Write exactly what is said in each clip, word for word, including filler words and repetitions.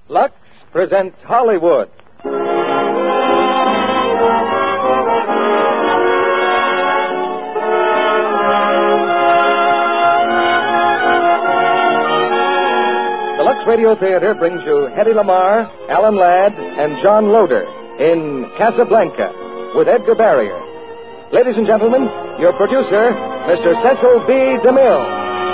Lux presents Hollywood. The Lux Radio Theater brings you Hedy Lamarr, Alan Ladd, and John Loder in Casablanca with Edgar Barrier. Ladies and gentlemen, your producer, Mister Cecil B. DeMille.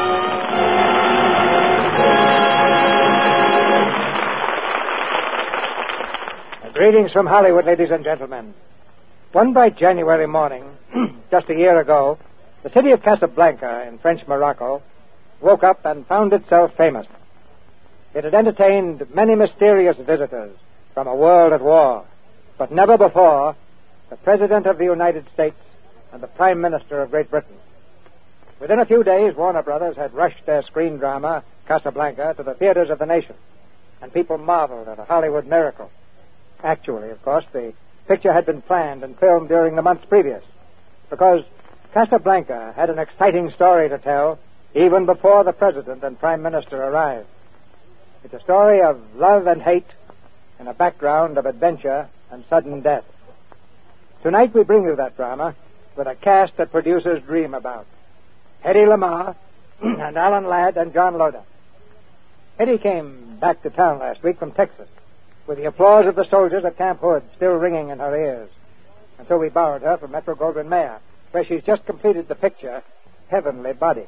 Greetings from Hollywood, ladies and gentlemen. One bright January morning, just a year ago, the city of Casablanca in French Morocco woke up and found itself famous. It had entertained many mysterious visitors from a world at war, but never before the President of the United States and the Prime Minister of Great Britain. Within a few days, Warner Brothers had rushed their screen drama, Casablanca, to the theaters of the nation, and people marveled at a Hollywood miracle. Actually, of course, the picture had been planned and filmed during the months previous, because Casablanca had an exciting story to tell even before the President and Prime Minister arrived. It's a story of love and hate in a background of adventure and sudden death. Tonight we bring you that drama with a cast that producers dream about. Hedy Lamarr and Alan Ladd and John Loder. Hedy came back to town last week from Texas, with the applause of the soldiers at Camp Hood still ringing in her ears. And so we borrowed her from Metro-Goldwyn-Mayer, where she's just completed the picture, Heavenly Body.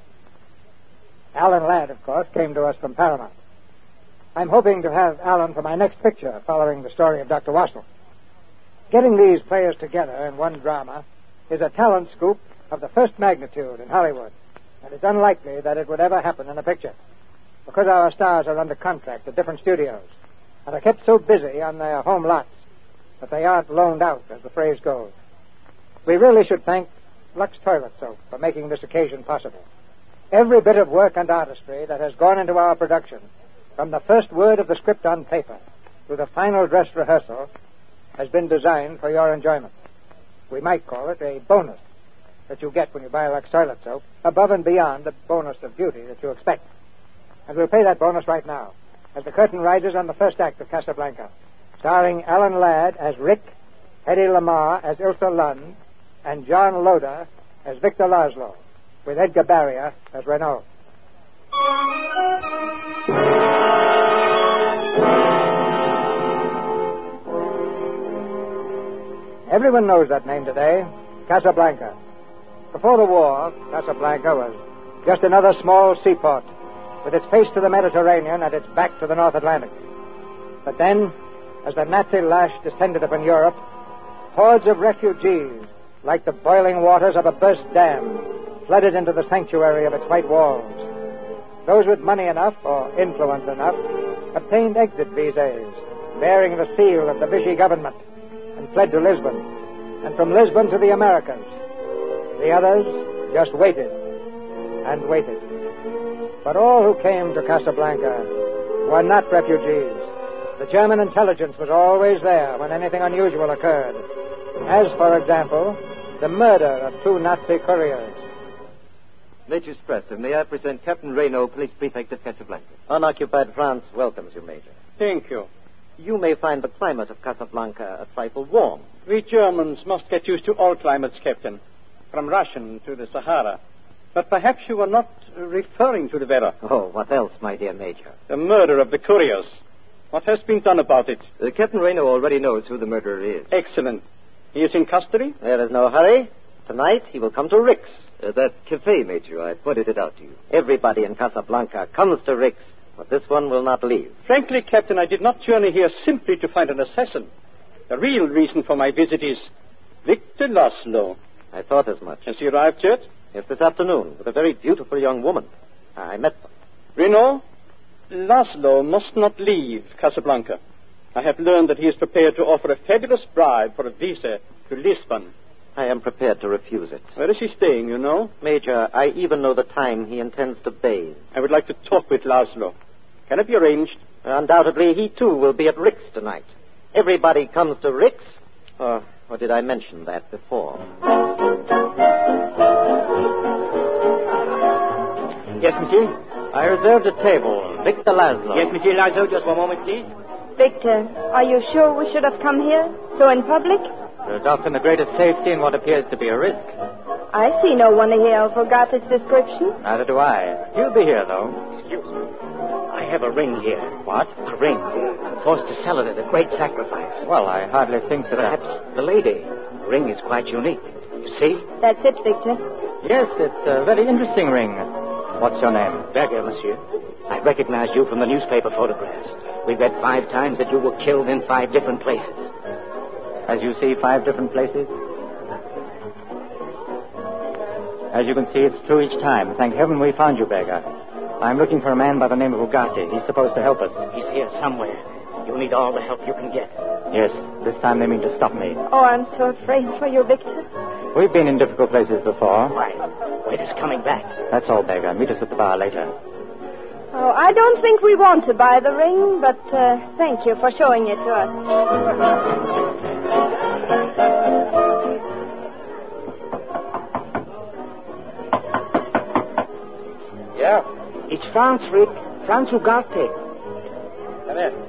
Alan Ladd, of course, came to us from Paramount. I'm hoping to have Alan for my next picture, following the story of Doctor Wassel. Getting these players together in one drama is a talent scoop of the first magnitude in Hollywood, and it's unlikely that it would ever happen in a picture, because our stars are under contract at different studios and are kept so busy on their home lots that they aren't loaned out, as the phrase goes. We really should thank Lux Toilet Soap for making this occasion possible. Every bit of work and artistry that has gone into our production, from the first word of the script on paper to the final dress rehearsal, has been designed for your enjoyment. We might call it a bonus that you get when you buy Lux Toilet Soap, above and beyond the bonus of beauty that you expect. And we'll pay that bonus right now, as the curtain rises on the first act of Casablanca, starring Alan Ladd as Rick, Hedy Lamarr as Ilsa Lund, and John Loder as Victor Laszlo, with Edgar Barrier as Renaud. Everyone knows that name today, Casablanca. Before the war, Casablanca was just another small seaport, with its face to the Mediterranean and its back to the North Atlantic. But then, as the Nazi lash descended upon Europe, hordes of refugees, like the boiling waters of a burst dam, flooded into the sanctuary of its white walls. Those with money enough, or influence enough, obtained exit visas, bearing the seal of the Vichy government, and fled to Lisbon, and from Lisbon to the Americas. The others just waited and waited. But all who came to Casablanca were not refugees. The German intelligence was always there when anything unusual occurred, as, for example, the murder of two Nazi couriers. Major Strasser, may I present Captain Renaud, Police Prefect of Casablanca? Unoccupied France welcomes you, Major. Thank you. You may find the climate of Casablanca a trifle warm. We Germans must get used to all climates, Captain, from Russian to the Sahara. But perhaps you were not referring to the weather. Oh, what else, my dear Major? The murder of the couriers. What has been done about it? Uh, Captain Renaud already knows who the murderer is. Excellent. He is in custody? There is no hurry. Tonight he will come to Rick's. Uh, that cafe, Major, I pointed it out to you. Everybody in Casablanca comes to Rick's, but this one will not leave. Frankly, Captain, I did not journey here simply to find an assassin. The real reason for my visit is Victor Laszlo. I thought as much. Has he arrived yet? Yes, this afternoon, with a very beautiful young woman. I met them. Renaud, Laszlo must not leave Casablanca. I have learned that he is prepared to offer a fabulous bribe for a visa to Lisbon. I am prepared to refuse it. Where is he staying, you know? Major, I even know the time he intends to bathe. I would like to talk with Laszlo. Can it be arranged? Undoubtedly, he too will be at Rick's tonight. Everybody comes to Rick's. Or, or did I mention that before? Yes, monsieur? I reserved a table. Victor Laszlo. Yes, Monsieur Laszlo, just one moment, please. Victor, are you sure we should have come here? So in public? There's often the greatest safety in what appears to be a risk. I see no one here of Ugarte's description. Neither do I. He'll be here, though. Excuse me. I have a ring here. What? A ring. Forced to sell it at a great sacrifice. Well, I hardly think that... Perhaps the lady. The ring is quite unique. You see? That's it, Victor. Yes, it's a very interesting ring. What's your name? Berger, monsieur. I recognize you from the newspaper photographs. We read five times that you were killed in five different places. As you see, five different places? As you can see, it's true each time. Thank heaven we found you, Berger. I'm looking for a man by the name of Ugarte. He's supposed to help us. He's here somewhere. You'll need all the help you can get. Yes, this time they mean to stop me. Oh, I'm so afraid for you, Victor. We've been in difficult places before. Why? Waiter's coming back. That's all, Berger. Meet us at the bar later. Oh, I don't think we want to buy the ring, but uh, thank you for showing it to us. Yeah? It's Franz, Rick. Franz Ugarte. Come in.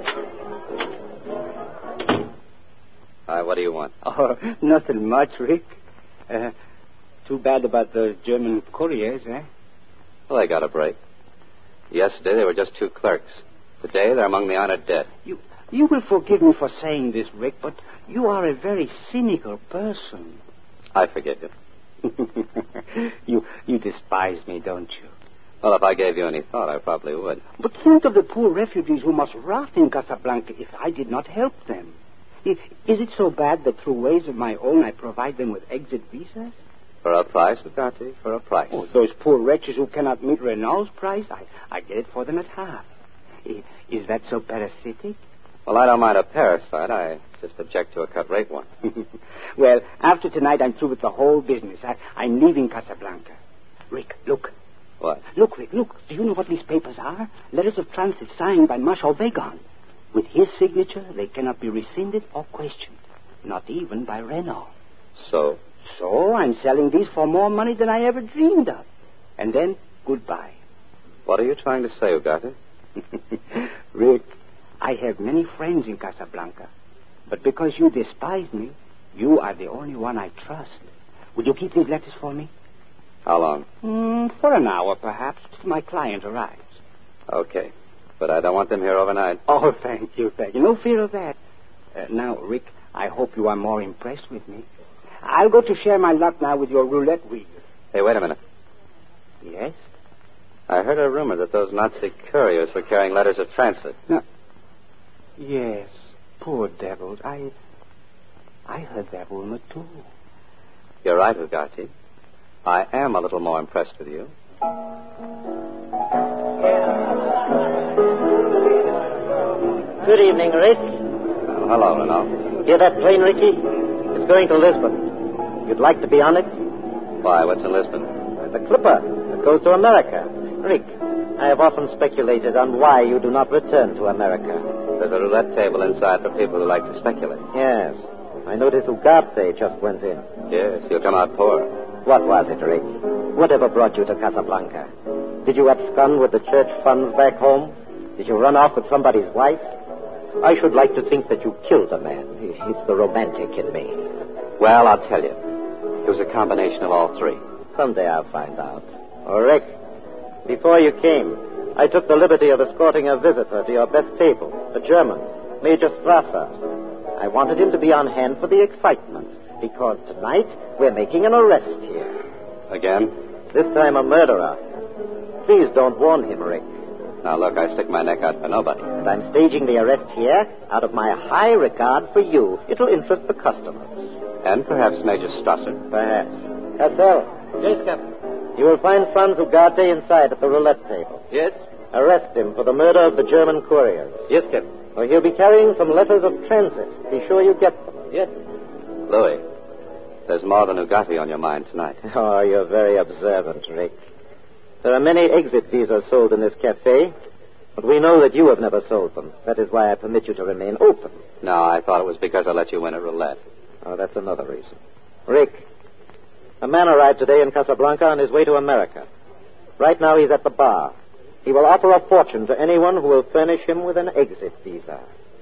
Hi, what do you want? Oh, nothing much, Rick. Uh, too bad about those German couriers, eh? Well, they got a break. Yesterday, they were just two clerks. Today, they're among the honored dead. You, you will forgive me for saying this, Rick, but you are a very cynical person. I forgive you. you, you despise me, don't you? Well, if I gave you any thought, I probably would. But think of the poor refugees who must rot in Casablanca if I did not help them. Is it so bad that through ways of my own I provide them with exit visas? For a price, Ugarte, for a price. Oh, those poor wretches who cannot meet Renault's price, I, I get it for them at half. Is, is that so parasitic? Well, I don't mind a parasite. I just object to a cut rate one. Well, after tonight, I'm through with the whole business. I, I'm leaving Casablanca. Rick, look. What? Look, Rick, look. Do you know what these papers are? Letters of transit signed by Marshal Weygand. With his signature, they cannot be rescinded or questioned. Not even by Renault. So? So I'm selling these for more money than I ever dreamed of. And then, goodbye. What are you trying to say, Ugarte? Rick, I have many friends in Casablanca. But because you despise me, you are the only one I trust. Will you keep these letters for me? How long? Mm, for an hour, perhaps, till my client arrives. Okay. But I don't want them here overnight. Oh, thank you, thank you. No fear of that. Uh, now, Rick, I hope you are more impressed with me. I'll go to share my luck now with your roulette wheel. Hey, wait a minute. Yes? I heard a rumor that those Nazi couriers were carrying letters of transit. No. Yes, poor devils. I... I heard that rumor, too. You're right, Ugarte. I am a little more impressed with you. Good evening, Rick. Well, hello, Renault. Hear that plane, Ricky? It's going to Lisbon. You'd like to be on it? Why, what's in Lisbon? The Clipper that goes to America. Rick, I have often speculated on why you do not return to America. There's a roulette table inside for people who like to speculate. Yes. I noticed Ugarte just went in. Yes, you'll come out poor. What was it, Rick? Whatever brought you to Casablanca? Did you abscond with the church funds back home? Did you run off with somebody's wife? I should like to think that you killed a man. It's the romantic in me. Well, I'll tell you. It was a combination of all three. Someday I'll find out. Oh, Rick, before you came, I took the liberty of escorting a visitor to your best table, a German, Major Strasser. I wanted him to be on hand for the excitement, because tonight we're making an arrest here. Again? This time a murderer. Please don't warn him, Rick. Now, look, I stick my neck out for nobody. And I'm staging the arrest here out of my high regard for you. It'll interest the customers. And perhaps Major Strasser. Perhaps. Cassell. Yes, Captain. You will find Franz Ugarte inside at the roulette table. Yes? Arrest him for the murder of the German couriers. Yes, Captain. Or he'll be carrying some letters of transit. Be sure you get them. Yes. Louis, there's more than Ugarte on your mind tonight. Oh, you're very observant, Rick. There are many exit visas sold in this cafe, but we know that you have never sold them. That is why I permit you to remain open. No, I thought it was because I let you win a roulette. Oh, that's another reason. Rick, a man arrived today in Casablanca on his way to America. Right now he's at the bar. He will offer a fortune to anyone who will furnish him with an exit visa.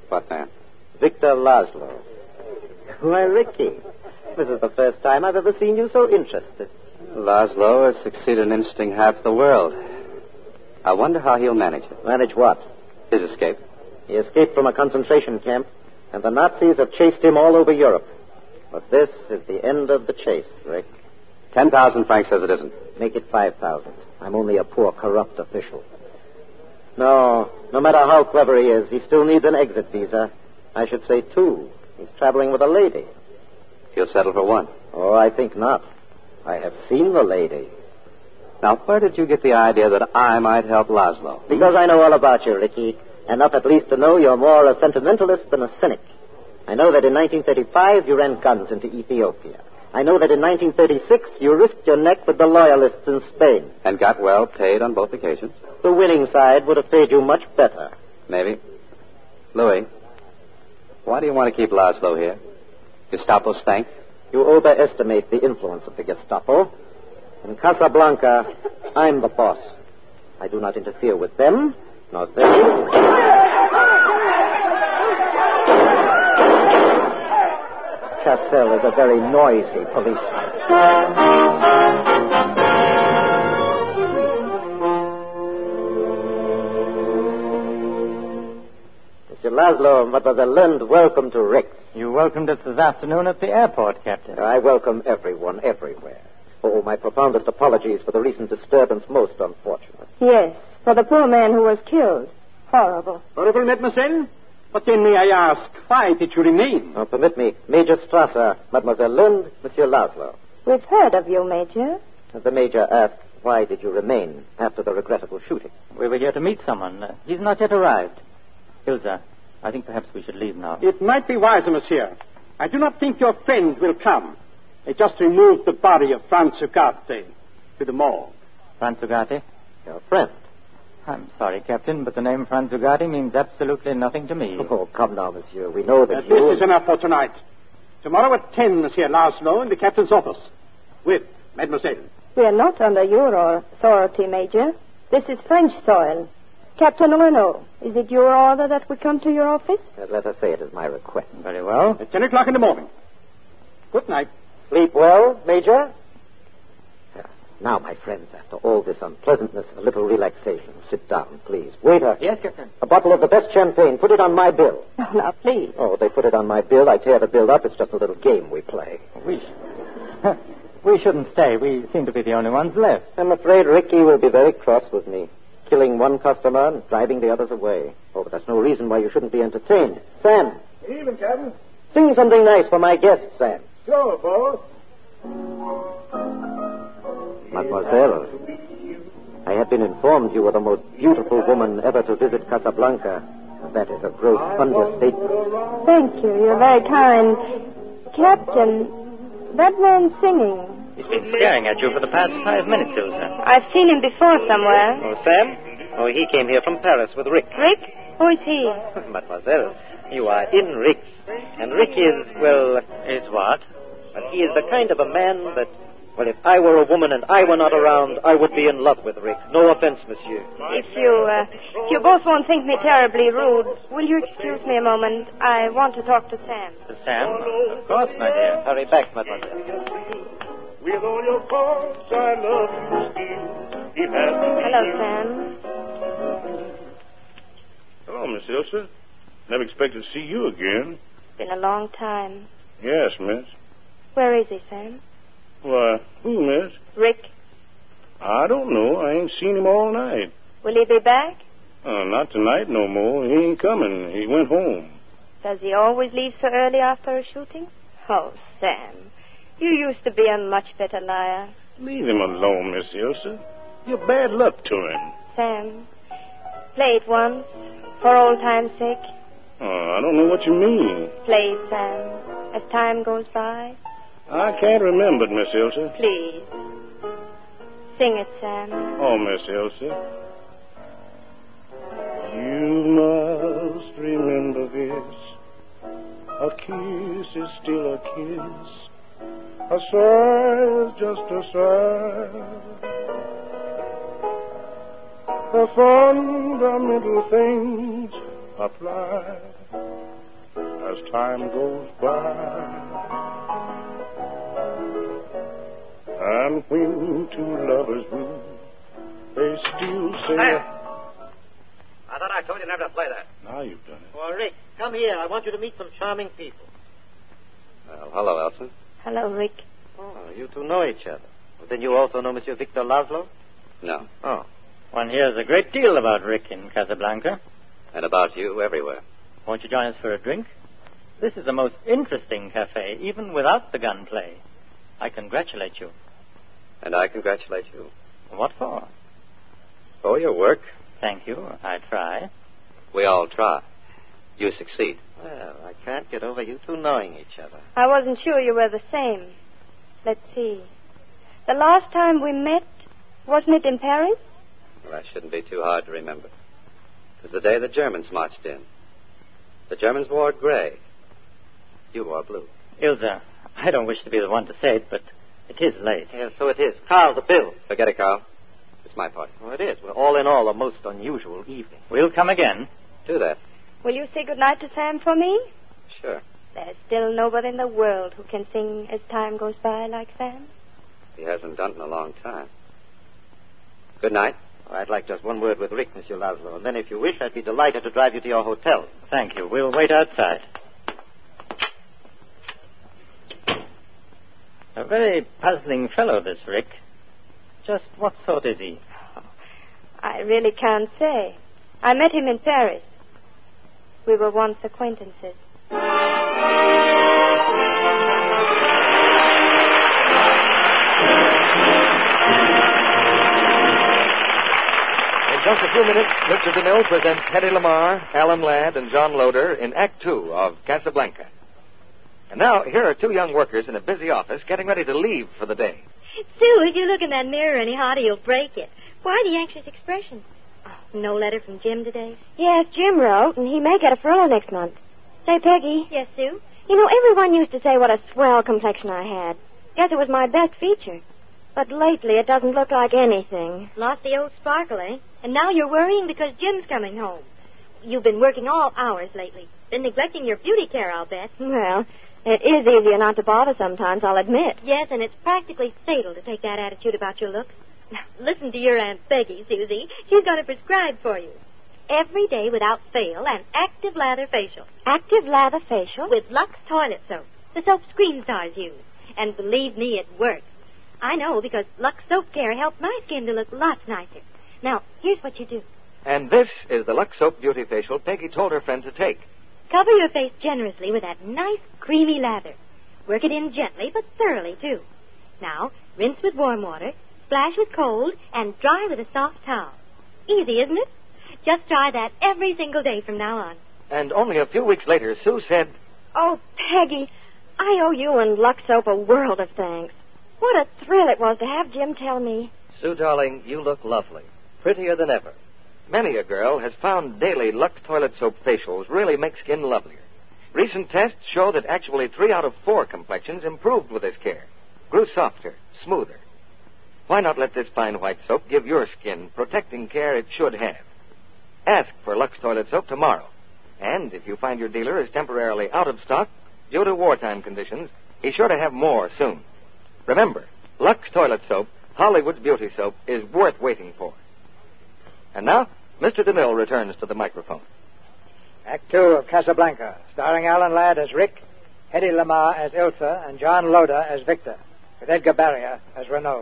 What man? Victor Laszlo. Why, Ricky, this is the first time I've ever seen you so interested. Laszlo has succeeded in interesting half the world. I wonder how he'll manage it. Manage what? His escape. He escaped from a concentration camp, and the Nazis have chased him all over Europe. But this is the end of the chase, Rick. Ten thousand, Frank says it isn't. Make it five thousand. I'm only a poor, corrupt official. No, no matter how clever he is, he still needs an exit visa. I should say two. He's traveling with a lady. He'll settle for one. Oh, I think not. I have seen the lady. Now, where did you get the idea that I might help Laszlo? Because I know all about you, Ricky. Enough at least to know you're more a sentimentalist than a cynic. I know that in nineteen thirty-five you ran guns into Ethiopia. I know that in nineteen thirty-six you risked your neck with the loyalists in Spain. And got well paid on both occasions? The winning side would have paid you much better. Maybe. Louis, why do you want to keep Laszlo here? Gestapo stank? You overestimate the influence of the Gestapo. In Casablanca, I'm the boss. I do not interfere with them, nor they. Cassell is a very noisy policeman. Mister Laszlo, Mademoiselle Lind, welcome to Rick's. You welcomed us this afternoon at the airport, Captain. I welcome everyone, everywhere. Oh, my profoundest apologies for the recent disturbance. Most unfortunate. Yes, for the poor man who was killed. Horrible. Horrible, mademoiselle? But then may I ask, why did you remain? Oh, permit me. Major Strasser, Mademoiselle Lind, Monsieur Laszlo. We've heard of you, Major. The Major asked, why did you remain after the regrettable shooting? We were here to meet someone. Uh, he's not yet arrived. Hilda, I think perhaps we should leave now. It might be wiser, monsieur. I do not think your friend will come. They just removed the body of Franz Ugarte to the morgue. Franz Ugarte? Your friend. I'm sorry, Captain, but the name Franz Ugarte means absolutely nothing to me. Oh, come now, monsieur. We know that Uh, you... this is enough for tonight. Tomorrow at ten, Monsieur Laszlo, in the captain's office. With Mademoiselle. We are not under your authority, Major. This is French soil. Captain Renault, is it your order that we come to your office? Uh, let us say it is my request. Very well. At ten o'clock in the morning. Good night. Sleep well, Major? Yeah. Now, my friends, after all this unpleasantness, a little relaxation. Sit down, please. Waiter. Yes, Captain. A bottle of the best champagne. Put it on my bill. Oh, now, please. Oh, they put it on my bill. I tear the bill up. It's just a little game we play. We, sh- we shouldn't stay. We seem to be the only ones left. I'm afraid Ricky will be very cross with me. Killing one customer and driving the others away. Oh, but that's no reason why you shouldn't be entertained. Sam. Good evening, Captain. Sing something nice for my guest, Sam. Sure, boss. Mademoiselle, I have been informed you were the most beautiful woman ever to visit Casablanca. That is a gross understatement. Thank you. You're very kind. Captain, that man's singing. He's been staring at you for the past five minutes, Ilsa. I've seen him before somewhere. Oh, Sam? Oh, he came here from Paris with Rick. Rick? Who is he? Mademoiselle, you are in Rick's. And Rick is, well... Is what? Well, he is the kind of a man that... Well, if I were a woman and I were not around, I would be in love with Rick. No offense, monsieur. If you, uh, if you both won't think me terribly rude, will you excuse me a moment? I want to talk to Sam. To Sam? Of course, my dear. Hurry back, mademoiselle. With all your faults, I love you still. It has been Hello, Sam. Hello, Miss Ilsa. Never expected to see you again. Been a long time. Yes, miss. Where is he, Sam? Why, who, miss? Rick. I don't know. I ain't seen him all night. Will he be back? Uh, not tonight no more. He ain't coming. He went home. Does he always leave so early after a shooting? Oh, Sam. You used to be a much better liar. Leave him alone, Miss Ilsa. You're bad luck to him. Sam, play it once, for old time's sake. Oh, I don't know what you mean. Play it, Sam, as time goes by. I can't remember it, Miss Ilsa. Please. Sing it, Sam. Oh, Miss Ilsa. You must remember this. A kiss is still a kiss. A sigh is just a sigh. The fundamental things apply. as time goes by. And when two lovers woo, they still say... Hey. I thought I told you never to play that. Now you've done it. Well, Rick, come here. I want you to meet some charming people. Well, hello, Elsa. Hello, Rick. Oh, you two know each other. Well, then you also know Monsieur Victor Laszlo? No. Oh. One hears a great deal about Rick in Casablanca. And about you everywhere. Won't you join us for a drink? This is the most interesting cafe, even without the gunplay. I congratulate you. And I congratulate you. What for? For your work. Thank you. I try. We all try. You succeed. Well, I can't get over you two knowing each other. I wasn't sure you were the same. Let's see. The last time we met, wasn't it in Paris? Well, that shouldn't be too hard to remember. It was the day the Germans marched in. The Germans wore gray. You wore blue. Ilsa, I don't wish to be the one to say it, but it is late. Yes, so it is. Carl, the bill. Forget it, Carl. It's my party. Oh, it is. Well, all in all, a most unusual evening. We'll come again. Do that. Will you say goodnight to Sam for me? Sure. There's still nobody in the world who can sing as time goes by like Sam. He hasn't done it in a long time. Good night. Oh, I'd like just one word with Rick, Monsieur Laszlo, and then if you wish, I'd be delighted to drive you to your hotel. Thank you. We'll wait outside. A very puzzling fellow, this Rick. Just what sort is he? I really can't say. I met him in Paris. We were once acquaintances. In just a few minutes, Mister DeMille presents Hedy Lamarr, Alan Ladd, and John Loder in Act Two of Casablanca. And now, here are two young workers in a busy office getting ready to leave for the day. Sue, if you look in that mirror any harder, you'll break it. Why the anxious expression? Oh, no letter from Jim today? Yes, Jim wrote, and he may get a furlough next month. Say, Peggy. Yes, Sue? You know, everyone used to say what a swell complexion I had. Guess it was my best feature. But lately, it doesn't look like anything. Lost the old sparkle, eh? And now you're worrying because Jim's coming home. You've been working all hours lately. Been neglecting your beauty care, I'll bet. Well, it is easier not to bother sometimes, I'll admit. Yes, and it's practically fatal to take that attitude about your looks. Now, listen to your Aunt Peggy, Susie. She's got to prescribe for you. Every day without fail, an active lather facial. Active lather facial? With Lux toilet soap. The soap screen stars use. And believe me, it works. I know because Lux Soap Care helped my skin to look lots nicer. Now, here's what you do. And this is the Lux Soap Beauty Facial Peggy told her friend to take. Cover your face generously with that nice, creamy lather. Work it in gently, but thoroughly, too. Now, rinse with warm water, splash with cold, and dry with a soft towel. Easy, isn't it? Just try that every single day from now on. And only a few weeks later, Sue said, "Oh, Peggy, I owe you and Lux Soap a world of thanks. What a thrill it was to have Jim tell me." Sue, darling, you look lovely. Prettier than ever. Many a girl has found daily Lux Toilet Soap facials really make skin lovelier. Recent tests show that actually three out of four complexions improved with this care. Grew softer, smoother. Why not let this fine white soap give your skin protecting care it should have? Ask for Lux Toilet Soap tomorrow. And if you find your dealer is temporarily out of stock due to wartime conditions, he's sure to have more soon. Remember, Lux Toilet Soap, Hollywood's beauty soap, is worth waiting for. And now, Mister DeMille returns to the microphone. Act Two of Casablanca, starring Alan Ladd as Rick, Hedy Lamarr as Ilsa, and John Loder as Victor, with Edgar Barrier as Renaud.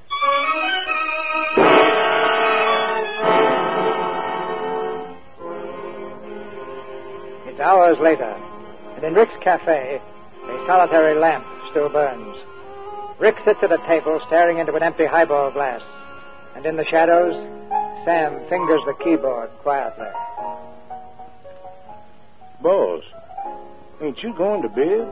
It's hours later, and in Rick's cafe, a solitary lamp still burns. Rick sits at a table staring into an empty highball glass, and in the shadows, Sam fingers the keyboard quietly. Boss, ain't you going to bed?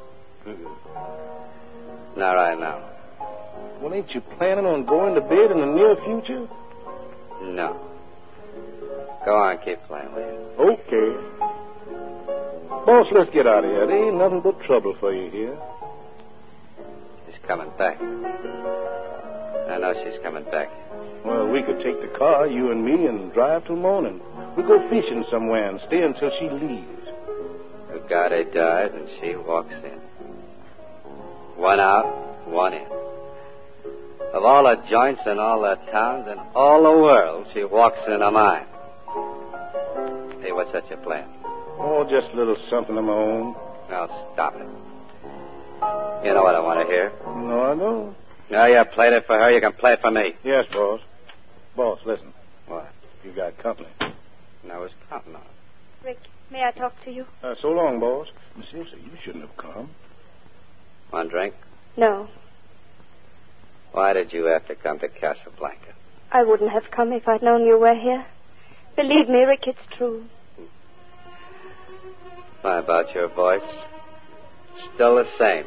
Not right now. Well, ain't you planning on going to bed in the near future? No. Go on, keep playing with it. Okay. Boss, let's get out of here. There ain't nothing but trouble for you here. She's coming back. I know she's coming back. Well, we could take the car, you and me, and drive till morning. We go fishing somewhere and stay until she leaves. We'll Garde does, and she walks in. One out, one in. Of all the joints in all the towns in all the world, she walks into mine. Hey, what's such a plan? Oh, just a little something of my own. Now, stop it. You know what I want to hear. No, I don't. Now, you played it for her, you can play it for me. Yes, boss. Boss, listen. What? You got company. And I was counting on it. Rick, may I talk to you? Uh, so long, boss. Miss Ilsa, you shouldn't have come. One drink? No. Why did you have to come to Casablanca? I wouldn't have come if I'd known you were here. Believe me, Rick, it's true. Why about your voice? Still the same.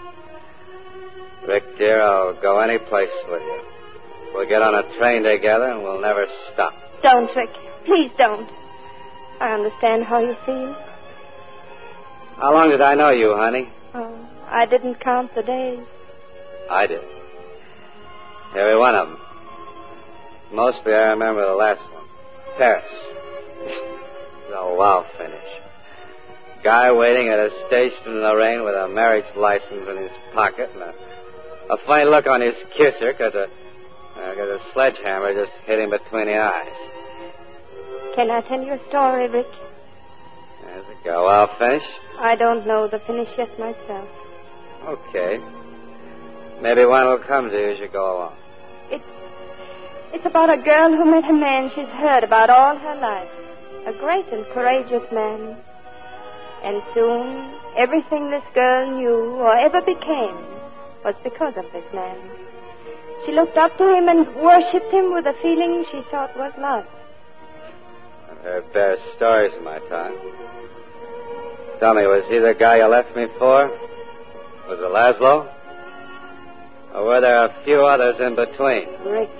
Rick, dear, I'll go any place with you. We'll get on a train together and we'll never stop. Don't, Rick. Please don't. I understand how you feel. How long did I know you, honey? Oh, I didn't count the days. I did. Every one of them. Mostly I remember the last one. Paris. The wow finish. Guy waiting at a station in the rain with a marriage license in his pocket and a, a funny look on his kisser because a, uh, a sledgehammer just hit him between the eyes. Can I tell you a story, Rick? There's a go. Wow finish? I don't know the finish yet myself. Okay. Maybe one will come to you as you go along. It's, it's about a girl who met a man she's heard about all her life. A great and courageous man. And soon, everything this girl knew or ever became was because of this man. She looked up to him and worshipped him with a feeling she thought was love. I've heard better stories in my time. Tell me, was he the guy you left me for? Was it Laszlo? Or were there a few others in between? Rick.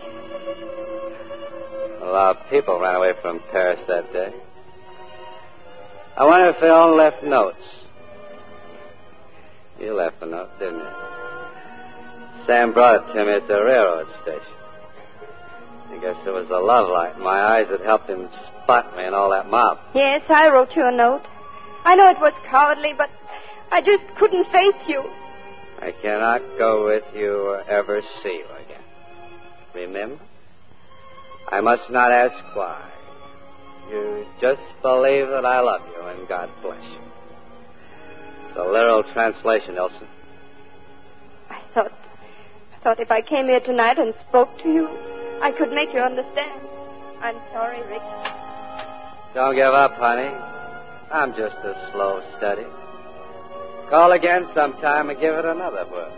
A lot of people ran away from Paris that day. I wonder if they all left notes. You left a note, didn't you? Sam brought it to me at the railroad station. I guess it was the love light in my eyes that helped him spot me and all that mob. Yes, I wrote you a note. I know it was cowardly, but I just couldn't face you. I cannot go with you or ever see you again. Remember? I must not ask why. You just believe that I love you, and God bless you. It's a literal translation, Elsa. I thought, I thought if I came here tonight and spoke to you, I could make you understand. I'm sorry, Rick. Don't give up, honey. I'm just a slow study. Call again sometime and give it another whirl.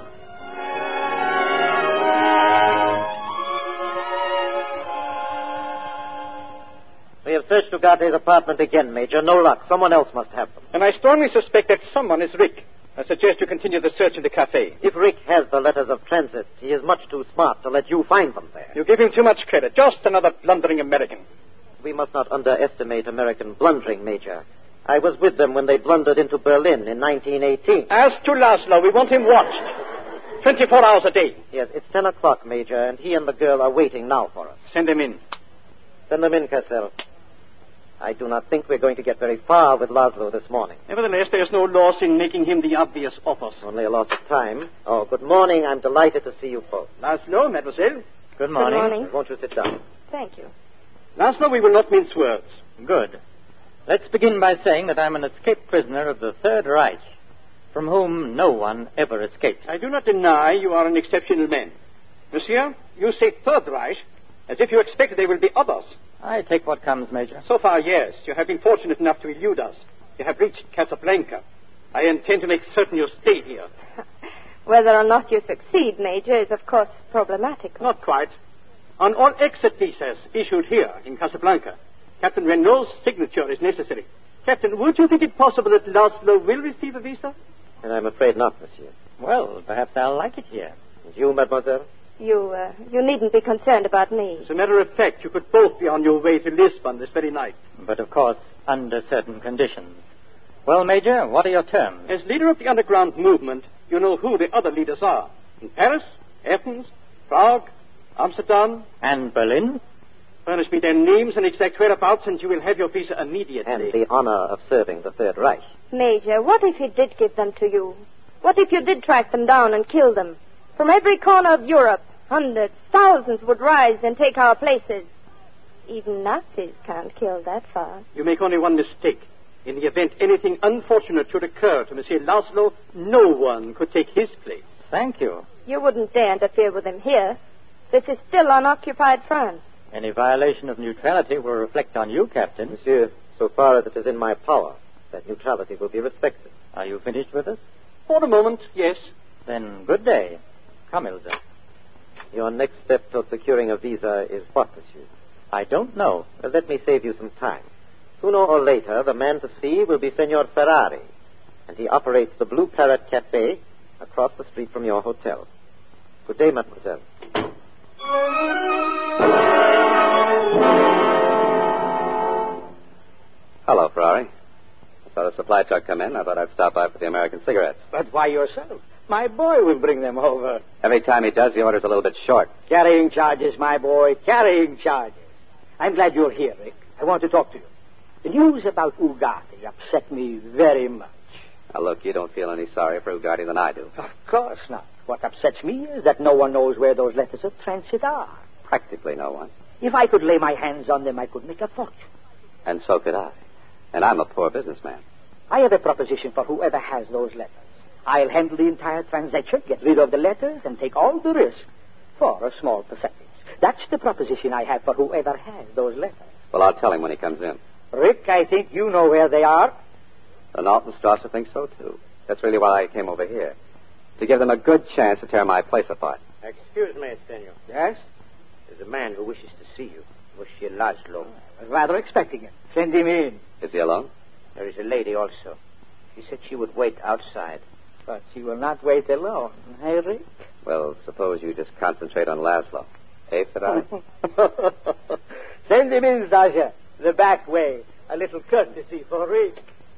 We have searched Ugarte's apartment again, Major. No luck. Someone else must have them. And I strongly suspect that someone is Rick. I suggest you continue the search in the cafe. If Rick has the letters of transit, he is much too smart to let you find them there. You give him too much credit. Just another blundering American. We must not underestimate American blundering, Major. I was with them when they blundered into Berlin in nineteen eighteen. As to Laszlo, we want him watched. twenty-four hours a day. Yes, it's ten o'clock, Major, and he and the girl are waiting now for us. Send him in. Send them in, Cassell. I do not think we're going to get very far with Laszlo this morning. Nevertheless, there is no loss in making him the obvious offers. Only a loss of time. Oh, good morning. I'm delighted to see you both. Laszlo, mademoiselle. Good morning. Good morning. Won't you sit down? Thank you. Laszlo, we will not mince words. Good. Let's begin by saying that I'm an escaped prisoner of the Third Reich, from whom no one ever escaped. I do not deny you are an exceptional man. Monsieur, you say Third Reich as if you expect there will be others. I take what comes, Major. So far, yes. You have been fortunate enough to elude us. You have reached Casablanca. I intend to make certain you stay here. Whether or not you succeed, Major, is of course problematical. Not quite. On all exit visas issued here in Casablanca, Captain Renault's signature is necessary. Captain, would you think it possible that Laszlo will receive a visa? And I'm afraid not, monsieur. Well, perhaps I'll like it here. And you, mademoiselle? You, uh, you needn't be concerned about me. As a matter of fact, you could both be on your way to Lisbon this very night. But, of course, under certain conditions. Well, Major, what are your terms? As leader of the underground movement, you know who the other leaders are. In Paris, Athens, Prague, Amsterdam. And Berlin? Furnish me their names and exact whereabouts, and you will have your visa immediately. And the honor of serving the Third Reich. Major, what if he did give them to you? What if you did track them down and kill them? From every corner of Europe, hundreds, thousands would rise and take our places. Even Nazis can't kill that fast. You make only one mistake. In the event anything unfortunate should occur to Monsieur Laszlo, no one could take his place. Thank you. You wouldn't dare interfere with him here. This is still unoccupied France. Any violation of neutrality will reflect on you, Captain. Monsieur, so far as it is in my power, that neutrality will be respected. Are you finished with us? For the moment, yes. Then good day. Come, Ilza. Your next step toward securing a visa is what, monsieur? I don't know. Well, let me save you some time. Sooner or later, the man to see will be Senor Ferrari, and he operates the Blue Parrot Cafe across the street from your hotel. Good day, mademoiselle. Hello, Ferrari. I saw the supply truck come in. I thought I'd stop by for the American cigarettes. But why yourself? My boy will bring them over. Every time he does, the order's a little bit short. Carrying charges, my boy, carrying charges. I'm glad you're here, Rick. I want to talk to you. The news about Ugarte upset me very much. Now, look, you don't feel any sorry for Ugarte than I do. Of course not. What upsets me is that no one knows where those letters of transit are. Practically no one. If I could lay my hands on them, I could make a fortune. And so could I. And I'm a poor businessman. I have a proposition for whoever has those letters. I'll handle the entire transaction, get rid of the letters, and take all the risk for a small percentage. That's the proposition I have for whoever has those letters. Well, I'll tell him when he comes in. Rick, I think you know where they are. The Nortonstrasse thinks so, too. That's really why I came over here. To give them a good chance to tear my place apart. Excuse me, senor. Yes? There's a man who wishes to see you. Monsieur Laszlo. I was rather expecting it. Send him in. Is he alone? There is a lady also. She said she would wait outside. But she will not wait alone. Hey, Rick? Well, suppose you just concentrate on Laszlo. Eh, Ferrari? Send him in, Sasha. The back way. A little courtesy for Rick.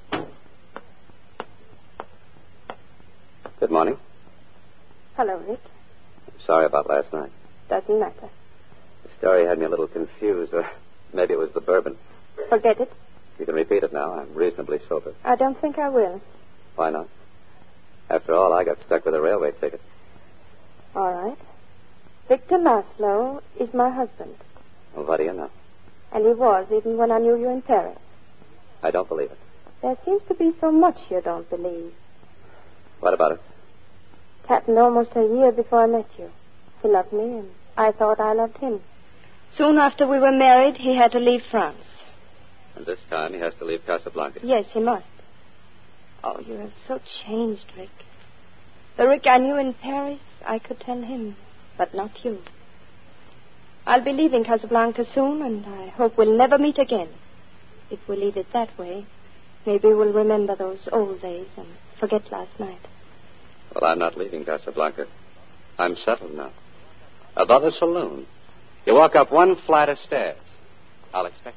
Good morning. Hello, Rick. I'm sorry about last night. Doesn't matter. The story had me a little confused, or maybe it was the bourbon. Forget it. You can repeat it now. I'm reasonably sober. I don't think I will. Why not? After all, I got stuck with a railway ticket. All right. Victor Laszlo is my husband. Well, what do you know? And he was, even when I knew you in Paris. I don't believe it. There seems to be so much you don't believe. What about it? It happened almost a year before I met you. He loved me, and I thought I loved him. Soon after we were married, he had to leave France. And this time he has to leave Casablanca. Yes, he must. Oh, you have so changed, Rick. The Rick I knew in Paris, I could tell him, but not you. I'll be leaving Casablanca soon, and I hope we'll never meet again. If we leave it that way, maybe we'll remember those old days and forget last night. Well, I'm not leaving Casablanca. I'm settled now. Above a saloon. You walk up one flight of stairs. I'll expect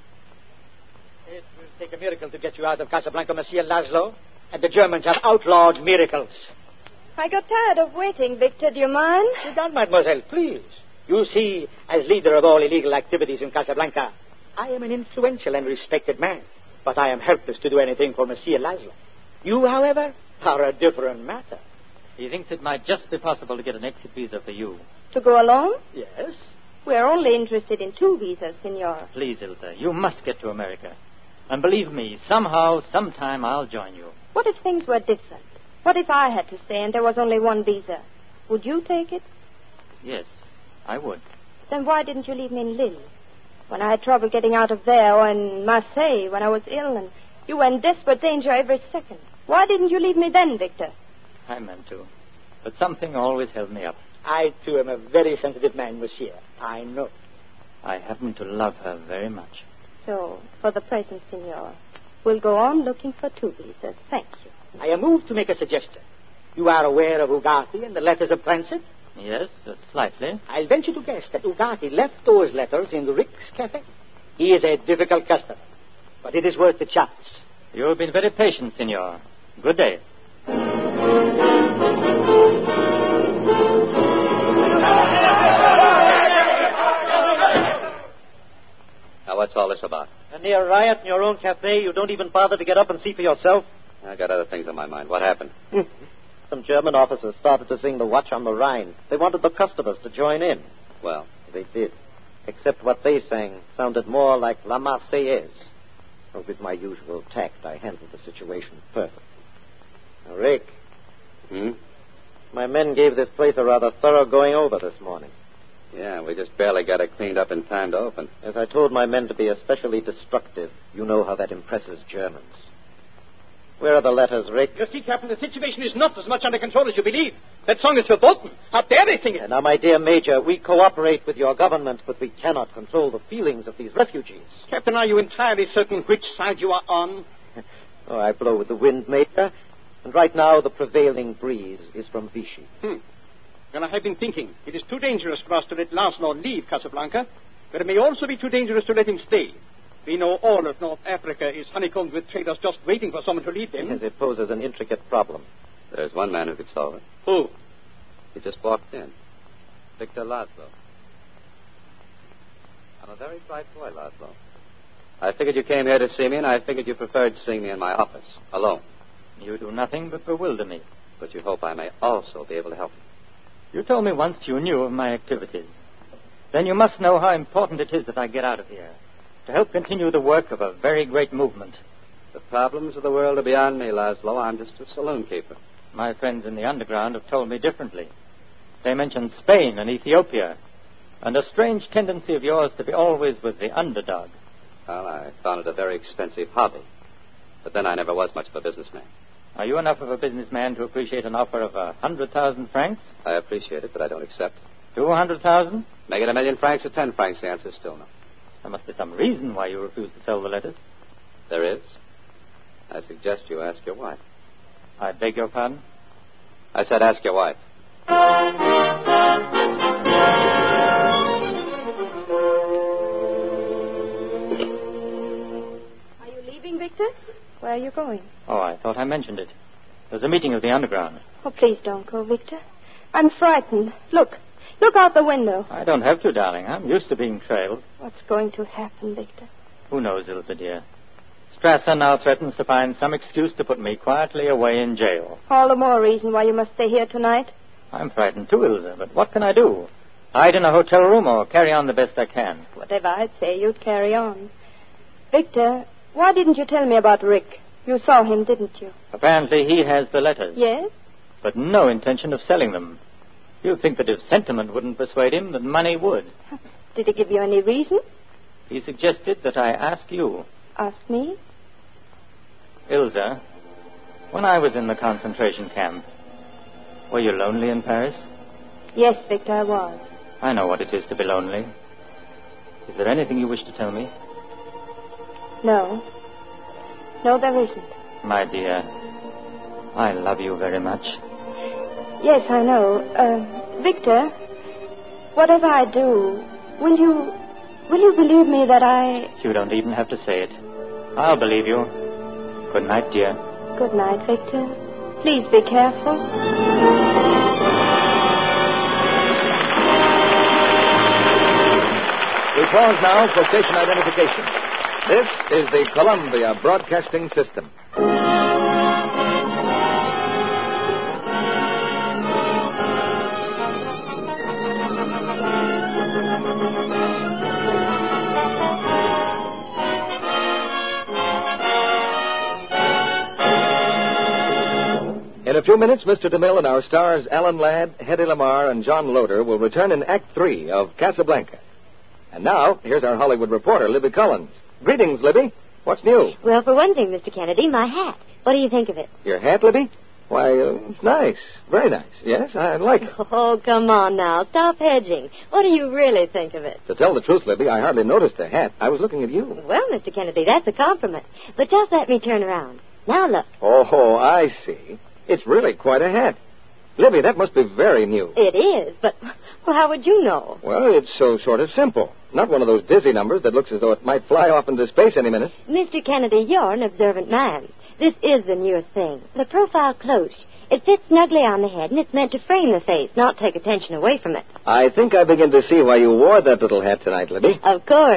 you. It will take a miracle to get you out of Casablanca, Monsieur Laszlo. And the Germans have outlawed miracles. I got tired of waiting, Victor. Do you mind? Sit down, mademoiselle, please. You see, as leader of all illegal activities in Casablanca, I am an influential and respected man. But I am helpless to do anything for Monsieur Laszlo. You, however, are a different matter. He thinks it might just be possible to get an exit visa for you. To go alone? Yes. We're only interested in two visas, Senor. Please, Ilza, you must get to America. And believe me, somehow, sometime, I'll join you. What if things were different? What if I had to stay and there was only one visa? Would you take it? Yes, I would. Then why didn't you leave me in Lille? When I had trouble getting out of there, or in Marseille when I was ill, and you were in desperate danger every second. Why didn't you leave me then, Victor? I meant to. But something always held me up. I, too, am a very sensitive man, monsieur. I know. I happen to love her very much. So, for the present, Senor, we'll go on looking for two visas. Thank you. I am moved to make a suggestion. You are aware of Ugarte and the letters of transit? Yes, uh, slightly. I'll venture to guess that Ugarte left those letters in Rick's cafe. He is a difficult customer, but it is worth the chance. You've been very patient, Senor. Good day. what's all this about? A near riot in your own cafe. You don't even bother to get up and see for yourself. I got other things on my mind. What happened? Some German officers started to sing the Watch on the Rhine. They wanted the customers to join in. Well, They did. Except what they sang sounded more like La Marseillaise. But with my usual tact, I handled the situation perfectly. Now, Rick. Hmm? My men gave this place a rather thorough going over this morning. Yeah, we just barely got it cleaned up in time to open. As I told my men to be especially destructive, you know how that impresses Germans. Where are the letters, Rick? You see, Captain, the situation is not as much under control as you believe. That song is verboten. How dare they sing it? Now, my dear Major, we cooperate with your government, but we cannot control the feelings of these refugees. Captain, are you entirely certain which side you are on? Oh, I blow with the wind, Major. And right now, the prevailing breeze is from Vichy. Hmm. Well, I have been thinking. It is too dangerous for us to let Laszlo leave Casablanca, but it may also be too dangerous to let him stay. We know all of North Africa is honeycombed with traders just waiting for someone to lead them. Yes, it poses an intricate problem. There's one man who could solve it. Who? He just walked in. Victor Laszlo. I'm a very bright boy, Laszlo. I figured you came here to see me, and I figured you preferred seeing me in my office, alone. You do nothing but bewilder me. But you hope I may also be able to help you. You told me once you knew of my activities. Then you must know how important it is that I get out of here to help continue the work of a very great movement. The problems of the world are beyond me, Laszlo. I'm just a saloon keeper. My friends in the underground have told me differently. They mentioned Spain and Ethiopia, and a strange tendency of yours to be always with the underdog. Well, I found it a very expensive hobby. But then I never was much of a businessman. Are you enough of a businessman to appreciate an offer of a hundred thousand francs? I appreciate it, but I don't accept. Two hundred thousand? Make it a million francs or ten francs, the answer is still no. There must be some reason why you refuse to sell the letters. There is. I suggest you ask your wife. I beg your pardon? I said ask your wife. Are you leaving, Victor? Where are you going? Oh, I thought I mentioned it. There's a meeting of the underground. Oh, please don't go, Victor. I'm frightened. Look. Look out the window. I don't have to, darling. I'm used to being trailed. What's going to happen, Victor? Who knows, Ilse, dear? Strasser now threatens to find some excuse to put me quietly away in jail. All the more reason why you must stay here tonight. I'm frightened too, Ilse, but what can I do? Hide in a hotel room or carry on the best I can? Whatever I'd say, you'd carry on. Victor, why didn't you tell me about Rick? You saw him, didn't you? Apparently he has the letters. Yes? But no intention of selling them. You'd think that if sentiment wouldn't persuade him, that money would. Did he give you any reason? He suggested that I ask you. Ask me? Ilse, when I was in the concentration camp, were you lonely in Paris? Yes, Victor, I was. I know what it is to be lonely. Is there anything you wish to tell me? No. No, there isn't. My dear, I love you very much. Yes, I know. Uh, Victor, whatever I do, will you... will you believe me that I... You don't even have to say it. I'll believe you. Good night, dear. Good night, Victor. Please be careful. We pause now for station identification. This is the Columbia Broadcasting System. In a few minutes, Mister DeMille and our stars Alan Ladd, Hedy Lamarr, and John Loder will return in Act Three of Casablanca. And now, here's our Hollywood reporter, Libby Collins. Greetings, Libby. What's new? Well, for one thing, Mister Kennedy, my hat. What do you think of it? Your hat, Libby? Why, uh, it's nice. Very nice. Yes, I like it. Oh, come on now. Stop hedging. What do you really think of it? To tell the truth, Libby, I hardly noticed the hat. I was looking at you. Well, Mister Kennedy, that's a compliment. But just let me turn around. Now look. Oh, I see. It's really quite a hat. Libby, that must be very new. It is, but well, how would you know? Well, it's so sort of simple. Not one of those dizzy numbers that looks as though it might fly off into space any minute. Mister Kennedy, you're an observant man. This is the newest thing. The profile cloche. It fits snugly on the head, and it's meant to frame the face, not take attention away from it. I think I begin to see why you wore that little hat tonight, Libby. Of course.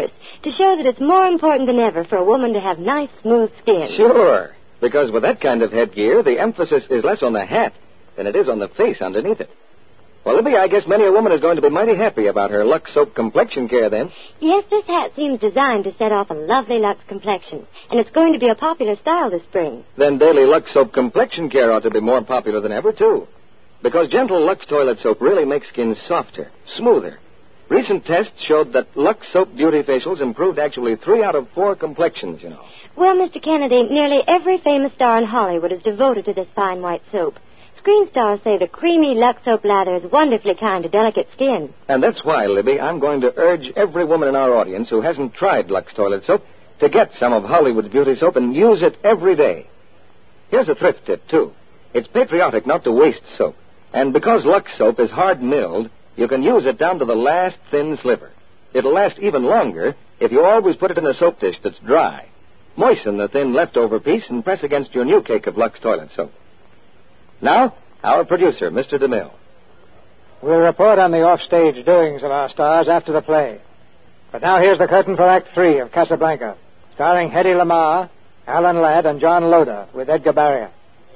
to show that it's more important than ever for a woman to have nice, smooth skin. Sure, because with that kind of headgear, the emphasis is less on the hat than it is on the face underneath it. Well, Libby, I guess many a woman is going to be mighty happy about her Lux Soap complexion care then. Yes, this hat seems designed to set off a lovely Lux complexion, and it's going to be a popular style this spring. Then daily Lux Soap complexion care ought to be more popular than ever, too. Because gentle Lux toilet soap really makes skin softer, smoother. Recent tests showed that Lux Soap beauty facials improved actually three out of four complexions, you know. Well, Mister Kennedy, nearly every famous star in Hollywood is devoted to this fine white soap. Screen stars say the creamy Lux Soap lather is wonderfully kind to delicate skin. And that's why, Libby, I'm going to urge every woman in our audience who hasn't tried Lux toilet soap to get some of Hollywood's beauty soap and use it every day. Here's a thrift tip, too. It's patriotic not to waste soap. And because Lux soap is hard-milled, you can use it down to the last thin sliver. It'll last even longer if you always put it in a soap dish that's dry. Moisten the thin leftover piece and press against your new cake of Lux toilet soap. Now, our producer, Mister DeMille. We'll report on the offstage doings of our stars after the play. But now here's the curtain for Act Three of Casablanca, starring Hedy Lamarr, Alan Ladd, and John Loder, with Edgar Barrier.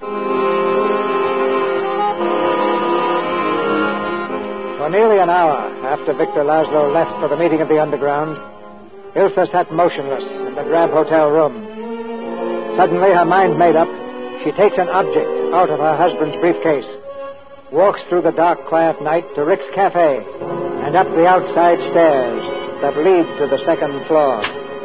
For nearly an hour after Victor Laszlo left for the meeting of the Underground, Ilsa sat motionless in the drab hotel room. Suddenly, her mind made up, she takes an object out of her husband's briefcase, walks through the dark, quiet night to Rick's Cafe, and up the outside stairs that lead to the second floor.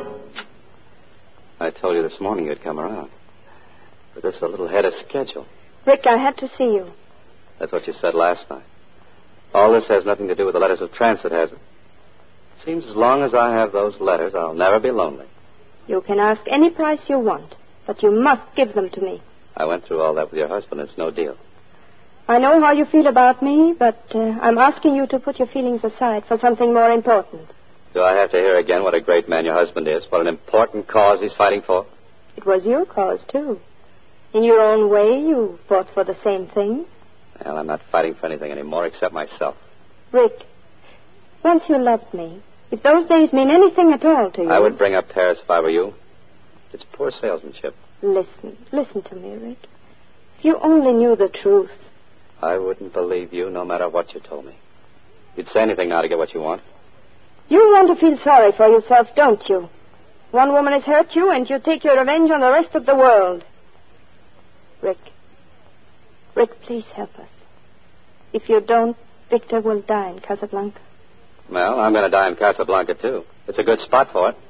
I told you this morning you'd come around. But this is a little ahead of schedule. Rick, I had to see you. That's what you said last night. All this has nothing to do with the letters of transit, has it? Seems as long as I have those letters, I'll never be lonely. You can ask any price you want, but you must give them to me. I went through all that with your husband. It's no deal. I know how you feel about me, but uh, I'm asking you to put your feelings aside for something more important. Do I have to hear again what a great man your husband is? What an important cause he's fighting for? It was your cause, too. In your own way, you fought for the same thing. Well, I'm not fighting for anything anymore except myself. Rick, once you loved me, if those days mean anything at all to you... I would bring up Paris if I were you. It's poor salesmanship. Listen, listen to me, Rick. If you only knew the truth. I wouldn't believe you no matter what you told me. You'd say anything now to get what you want. You want to feel sorry for yourself, don't you? One woman has hurt you, and you take your revenge on the rest of the world. Rick. Rick, please help us. If you don't, Victor will die in Casablanca. Well, I'm going to die in Casablanca, too. It's a good spot for it.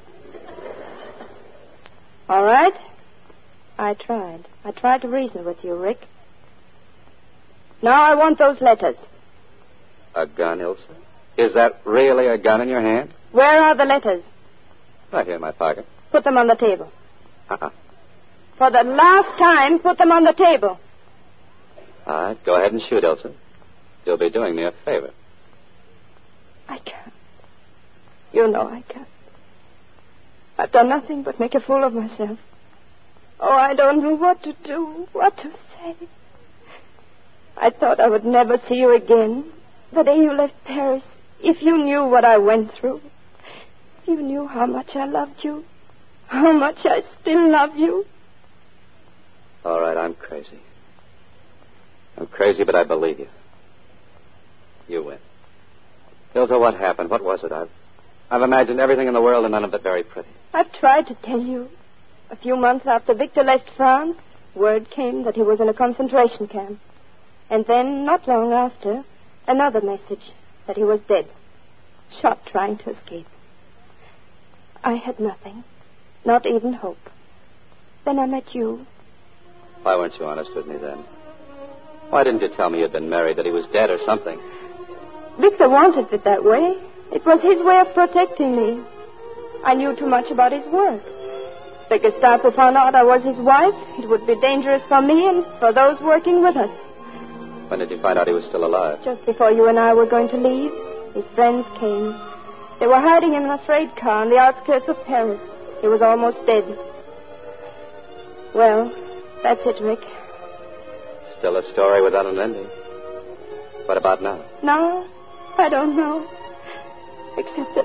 All right. I tried. I tried to reason with you, Rick. Now I want those letters. A gun, Ilsa? Is that really a gun in your hand? Where are the letters? Right here in my pocket. Put them on the table. Uh-uh. For the last time, put them on the table. All right, go ahead and shoot, Ilsa. You'll be doing me a favor. I can't. You know I can't. I've done nothing but make a fool of myself. Oh, I don't know what to do, what to say. I thought I would never see you again. The day you left Paris, if you knew what I went through, if you knew how much I loved you, how much I still love you. All right, I'm crazy. I'm crazy, but I believe you. You win. Ilsa, what happened? What was it? I've, I've imagined everything in the world and none of it very pretty. I've tried to tell you. A few months after Victor left France, word came that he was in a concentration camp. And then, not long after, another message that he was dead, shot trying to escape. I had nothing, not even hope. Then I met you. Why weren't you honest with me then? Why didn't you tell me you'd been married, that he was dead or something? Victor wanted it that way. It was his way of protecting me. I knew too much about his work. If the Gestapo found out I was his wife, it would be dangerous for me and for those working with us. When did you find out he was still alive? Just before you and I were going to leave, his friends came. They were hiding in a freight car on the outskirts of Paris. He was almost dead. Well, that's it, Rick. Still a story without an ending. What about now? Now, I don't know. Except that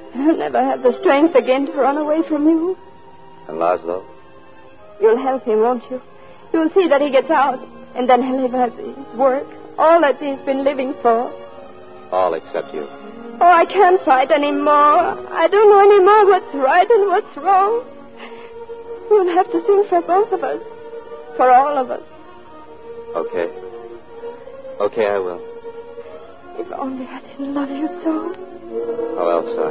I'll never have the strength again to run away from you. And Laszlo? You'll help him, won't you? You'll see that he gets out, and then he'll have his work, all that he's been living for. All except you. Oh, I can't fight anymore. I don't know anymore what's right and what's wrong. You'll have to sing for both of us. For all of us. Okay. Okay, I will. If only I didn't love you so. How else I?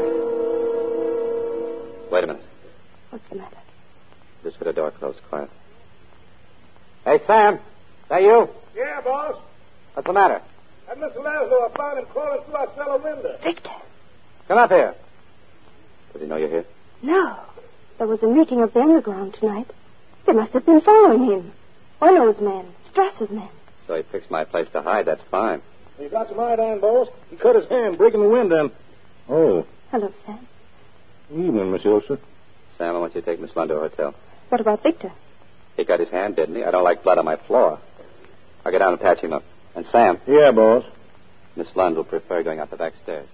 Wait a minute. What's the matter? Just get the door closed, quiet. Hey, Sam. Is that you? Yeah, boss. What's the matter? That Mister Laszlo, I found him crawling through our cellar window. Victor. Come up here. Does he know you're here? No. There was a meeting of the underground tonight. They must have been following him. Ono's men. Strasser's men. So he picks my place to hide. That's fine. He got some iodine, boss. He cut his hand breaking the window and... Oh. Hello, Sam. Evening, Miss Ilsa. Sam, I want you to take Miss Lund to a hotel. What about Victor? He cut his hand, didn't he? I don't like blood on my floor. I'll get down and patch him up. And Sam. Yeah, boss. Miss Lund will prefer going out the back stairs.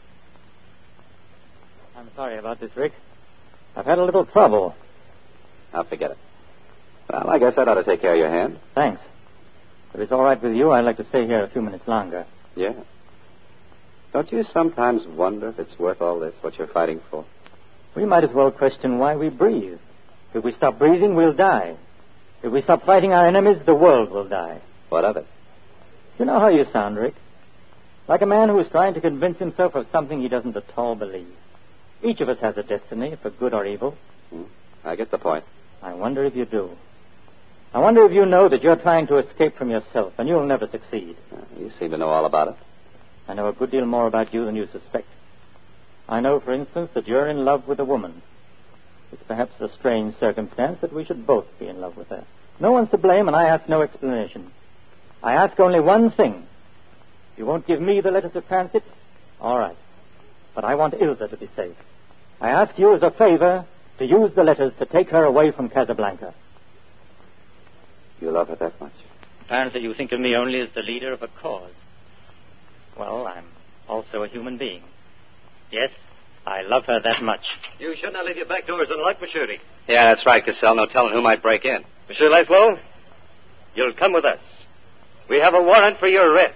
I'm sorry about this, Rick. I've had a little trouble. I'll forget it. Well, I guess that ought to take care of your hand. Thanks. If it's all right with you, I'd like to stay here a few minutes longer. Yeah. Don't you sometimes wonder if it's worth all this, what you're fighting for? We might as well question why we breathe. If we stop breathing, we'll die. If we stop fighting our enemies, the world will die. What of it? You know how you sound, Rick. Like a man who is trying to convince himself of something he doesn't at all believe. Each of us has a destiny, for good or evil. Hmm. I get the point. I wonder if you do. I wonder if you know that you're trying to escape from yourself, and you'll never succeed. Uh, you seem to know all about it. I know a good deal more about you than you suspect. I know, for instance, that you're in love with a woman. It's perhaps a strange circumstance that we should both be in love with her. No one's to blame, and I ask no explanation. I ask only one thing. You won't give me the letters of transit? All right. But I want Ilsa to be safe. I ask you as a favor to use the letters to take her away from Casablanca. You love her that much? Apparently you think of me only as the leader of a cause. Well, I'm also a human being. Yes, I love her that much. You should not leave your back doors unlocked, Monsieur. Yeah, that's right, Cassell. No telling who might break in. Monsieur Laszlo, you'll come with us. We have a warrant for your arrest.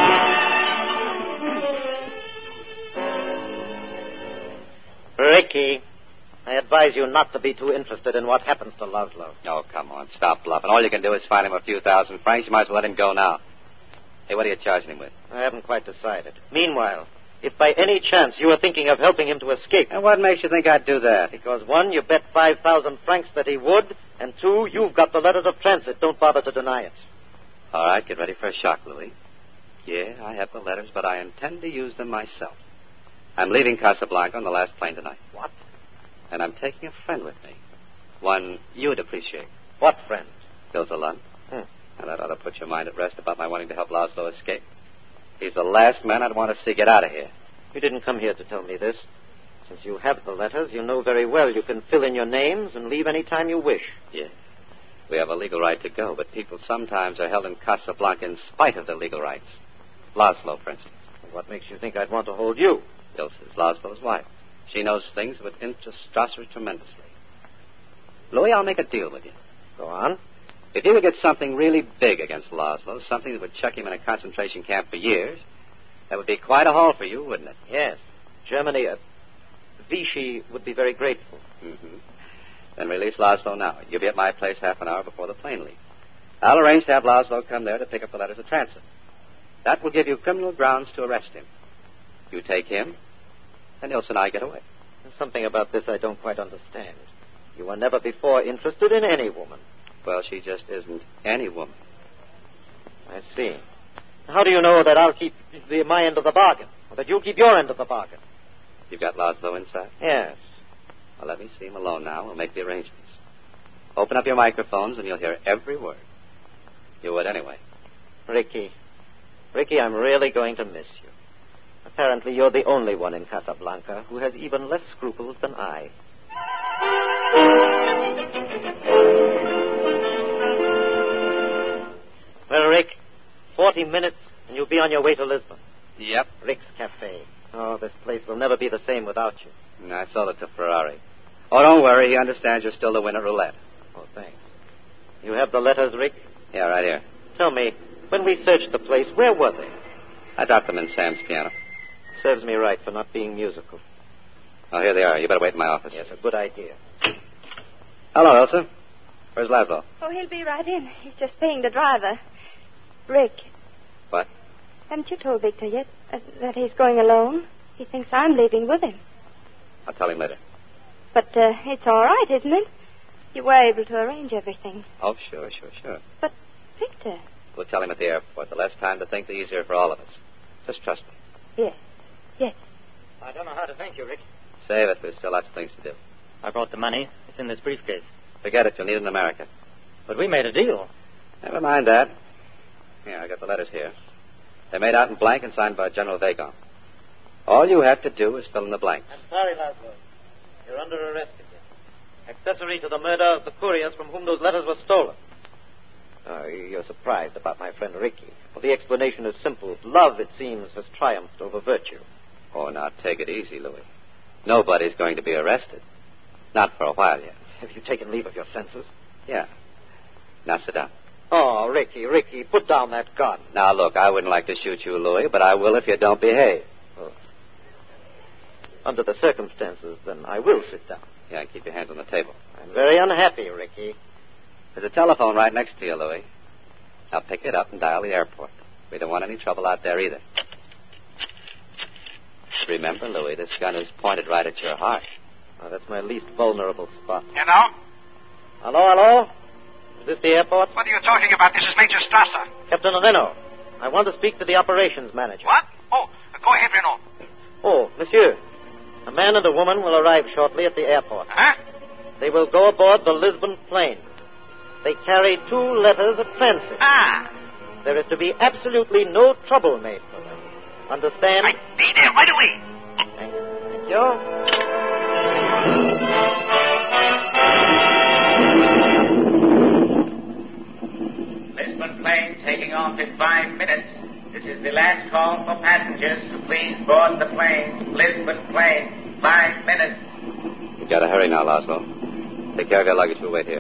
Ricky, I advise you not to be too interested in what happens to Laszlo. Oh, come on. Stop bluffing. All you can do is find him a few thousand francs. You might as well let him go now. Hey, what are you charging him with? I haven't quite decided. Meanwhile, if by any chance you were thinking of helping him to escape... And what makes you think I'd do that? Because, one, you bet five thousand francs that he would, and two, you've got the letters of transit. Don't bother to deny it. All right, get ready for a shock, Louis. Yeah, I have the letters, but I intend to use them myself. I'm leaving Casablanca on the last plane tonight. What? And I'm taking a friend with me. One you'd appreciate. What friend? Ilsa Lund. Hmm. Now, that ought to put your mind at rest about my wanting to help Laszlo escape. He's the last man I'd want to see get out of here. You didn't come here to tell me this. Since you have the letters, you know very well you can fill in your names and leave any time you wish. Yeah. We have a legal right to go, but people sometimes are held in Casablanca in spite of their legal rights. Laszlo, for instance. What makes you think I'd want to hold you? Ilsa's Laszlo's wife. She knows things that would interest Strasser tremendously. Louis, I'll make a deal with you. Go on. If you would get something really big against Laszlo, something that would chuck him in a concentration camp for years, that would be quite a haul for you, wouldn't it? Yes. Germany, uh, Vichy would be very grateful. Mm-hmm. Then release Laszlo now. You'll be at my place half an hour before the plane leaves. I'll arrange to have Laszlo come there to pick up the letters of transit. That will give you criminal grounds to arrest him. You take him, and Ilsa and I get away. There's something about this I don't quite understand. You were never before interested in any woman. Well, she just isn't any woman. I see. How do you know that I'll keep the, my end of the bargain, or that you'll keep your end of the bargain? You've got Laszlo inside? Yes. Well, let me see him alone now. We'll make the arrangements. Open up your microphones, and you'll hear every word. You would anyway. Ricky. Ricky, I'm really going to miss you. Apparently, you're the only one in Casablanca who has even less scruples than I. Well, Rick, forty minutes, and you'll be on your way to Lisbon. Yep. Rick's Cafe. Oh, this place will never be the same without you. And I sold it to Ferrari. Oh, don't worry. He understands you're still the winner at roulette. Oh, thanks. You have the letters, Rick? Yeah, right here. Tell me, when we searched the place, where were they? I dropped them in Sam's piano. Serves me right for not being musical. Oh, here they are. You better wait in my office. Yes, a good idea. Hello, Elsa. Where's Laszlo? Oh, he'll be right in. He's just paying the driver. Rick. What? Haven't you told Victor yet uh, that he's going alone? He thinks I'm leaving with him. I'll tell him later. But uh, it's all right, isn't it? You were able to arrange everything. Oh, sure, sure, sure. But, Victor... We'll tell him at the airport. The less time to think, the easier for all of us. Just trust me. Yes. Yes. I don't know how to thank you, Rick. Save it. There's still lots of things to do. I brought the money. It's in this briefcase. Forget it. You'll need it in America. But we made a deal. Never mind that. Here, I got the letters here. They're made out in blank and signed by General Vagon. All you have to do is fill in the blanks. I'm sorry, Laszlo. You're under arrest again. Accessory to the murder of the couriers from whom those letters were stolen. Uh, you're surprised about my friend Ricky. Well, the explanation is simple. Love, it seems, has triumphed over virtue. Oh, now take it easy, Louis. Nobody's going to be arrested. Not for a while yet. Have you taken leave of your senses? Yeah. Now sit down. Oh, Ricky, Ricky, put down that gun. Now, look, I wouldn't like to shoot you, Louis, but I will if you don't behave. Oh. Under the circumstances, then I will sit down. Yeah, and keep your hands on the table. I'm very unhappy, Ricky. There's a telephone right next to you, Louis. Now pick it up and dial the airport. We don't want any trouble out there either. Remember, Louis, this gun is pointed right at your heart. Oh, that's my least vulnerable spot. Hello? Hello, hello? Is this the airport? What are you talking about? This is Major Strasser. Captain Reno, I want to speak to the operations manager. What? Oh, go ahead, Reno. Oh, monsieur. A man and a woman will arrive shortly at the airport. Huh? They will go aboard the Lisbon plane. They carry two letters of transit. Ah. There is to be absolutely no trouble made for them. Understand? I'll be there right away. Thank you. Thank you. Lisbon plane taking off in five minutes. This is the last call for passengers to please board the plane. Lisbon plane, five minutes. You gotta hurry now, Laszlo. Take care of your luggage. We'll wait here.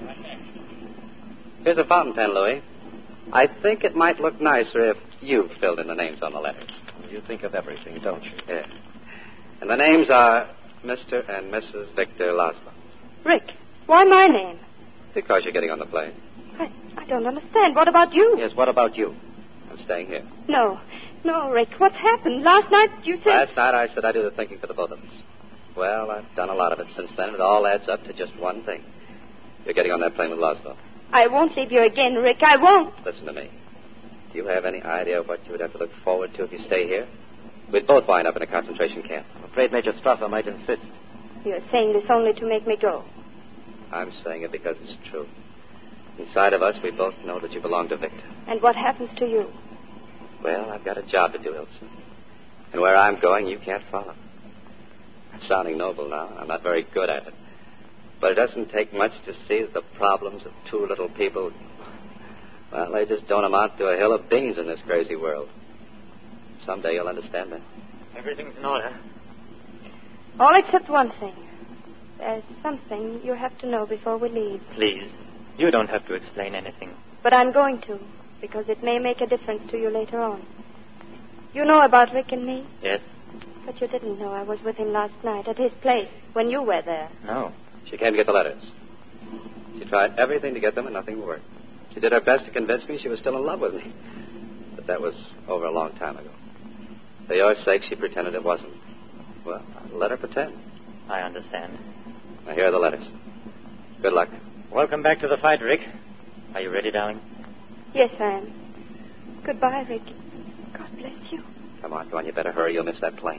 Here's a fountain pen, Louis. I think it might look nicer if you filled in the names on the letters. You think of everything, don't you? Yeah. And the names are Mister and Missus Victor Laszlo. Rick, why my name? Because you're getting on the plane. I, I don't understand. What about you? Yes, what about you? I'm staying here. No. No, Rick. What's happened? Last night you said... Last night I said I do the thinking for the both of us. Well, I've done a lot of it since then, and it all adds up to just one thing. You're getting on that plane with Laszlo. I won't leave you again, Rick. I won't. Listen to me. Do you have any idea what you would have to look forward to if you stay here? We'd both wind up in a concentration camp. I'm afraid Major Strasser might insist. You're saying this only to make me go. I'm saying it because it's true. Inside of us, we both know that you belong to Victor. And what happens to you? Well, I've got a job to do, Ilse. And where I'm going, you can't follow. I'm sounding noble now. I'm not very good at it. But it doesn't take much to see that the problems of two little people, well, they just don't amount to a hill of beans in this crazy world. Someday you'll understand that. Everything's in order. All except one thing. There's something you have to know before we leave. Please, you don't have to explain anything. But I'm going to, because it may make a difference to you later on. You know about Rick and me? Yes. But you didn't know I was with him last night at his place when you were there. No. She came to get the letters. She tried everything to get them and nothing worked. She did her best to convince me she was still in love with me. But that was over a long time ago. For your sake, she pretended it wasn't. Well, let her pretend. I understand. Now, here are the letters. Good luck. Welcome back to the fight, Rick. Are you ready, darling? Yes, I am. Goodbye, Rick. God bless you. Come on, go on. You better hurry. You'll miss that plane.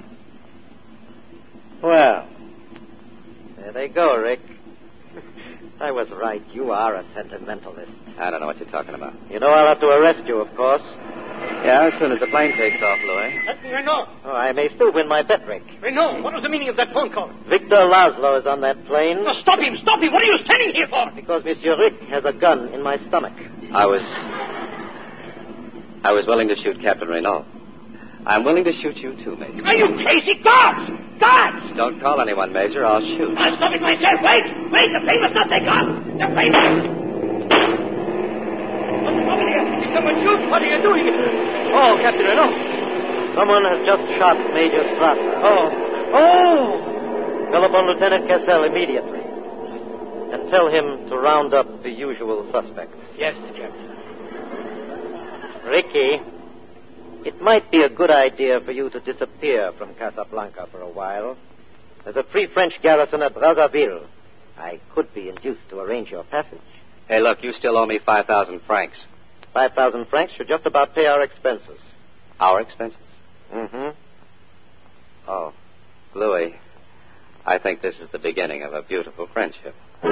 Well, there they go, Rick. I was right. You are a sentimentalist. I don't know what you're talking about. You know I'll have to arrest you, of course. Yeah, as soon as the plane takes off, Louis. That's me, Renault. Oh, I may still win my bet, Rick. Renault, what was the meaning of that phone call? Victor Laszlo is on that plane. No, stop him, stop him. What are you standing here for? Because Monsieur Rick has a gun in my stomach. I was... I was willing to shoot Captain Renault. I'm willing to shoot you too, Major. Are you crazy? Guards! Guards! Don't call anyone, Major. I'll shoot. I'll stop it myself. Wait! Wait! The plane must not take off! The plane must... What's over here? Did someone shoot? What are you doing? Oh, Captain Renault. Someone has just shot Major Strasser. Oh. Oh! Telephone Lieutenant Cassell immediately. And tell him to round up the usual suspects. Yes, Captain. Ricky, it might be a good idea for you to disappear from Casablanca for a while. There's a free French garrison at Brazzaville. I could be induced to arrange your passage. Hey, look, you still owe me five thousand francs. Five thousand francs should just about pay our expenses. Our expenses? Mm-hmm. Oh, Louis, I think this is the beginning of a beautiful friendship.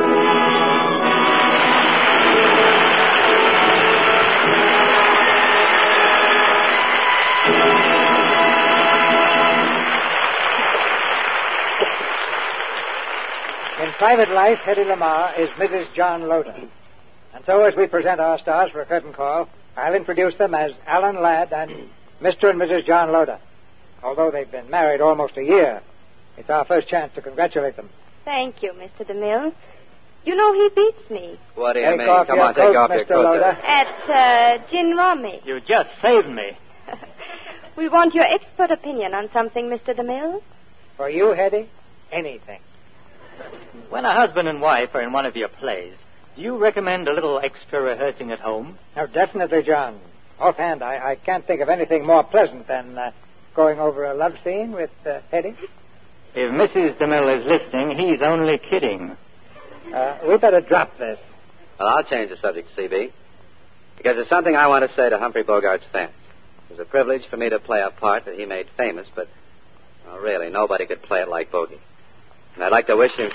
In private life, Hedy Lamarr is Missus John Loder. And so as we present our stars for a curtain call, I'll introduce them as Alan Ladd and Mister and Missus John Loder. Although they've been married almost a year, it's our first chance to congratulate them. Thank you, Mister DeMille. You know he beats me. What do you Take mean? off Come your on, take coat, off Mister your coat. Loder. At uh, Gin Rummy. You just saved me. We want your expert opinion on something, Mister DeMille. For you, Hedy, anything. When a husband and wife are in one of your plays, do you recommend a little extra rehearsing at home? Now, definitely, John. Offhand, I, I can't think of anything more pleasant than uh, going over a love scene with uh, Hedy. If Missus DeMille is listening, he's only kidding. Uh, we better drop this. Well, I'll change the subject, C B. Because there's something I want to say to Humphrey Bogart's fans. It was a privilege for me to play a part that he made famous, but, well, really, nobody could play it like Bogey. And I'd like to wish him...